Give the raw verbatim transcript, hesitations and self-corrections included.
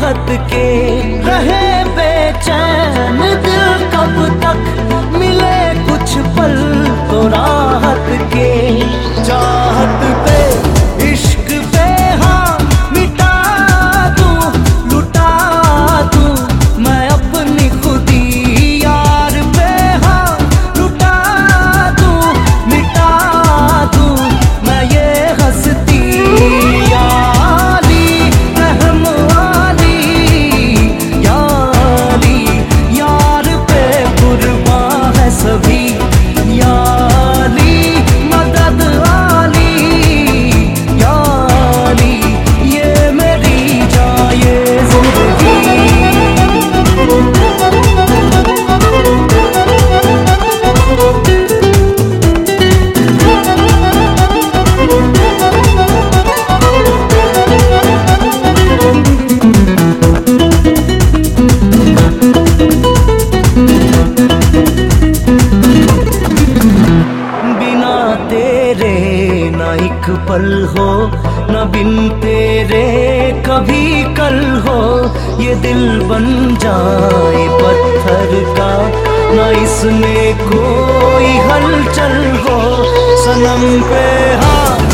चाहत के रहे बेचैन दिल, कब तक मिले कुछ पल तो राहत के। चाहत पे इश्क पे हाँ मिटा दूं, लुटा दूं मैं अपनी खुदी यार पे, हाँ लुटा दूं मिटा दूं मैं ये हंसती याली रहम वाली याली। यार पे कुर्बान है सभी याली, मदद वाली याली, ये मेरी जान ये जिंदगी। बिना तेरे ना एक पल हो, ना बिन तेरे कभी कल हो। ये दिल बन जाए पत्थर का, ना इसमें कोई हलचल हो। सनम पे हाँ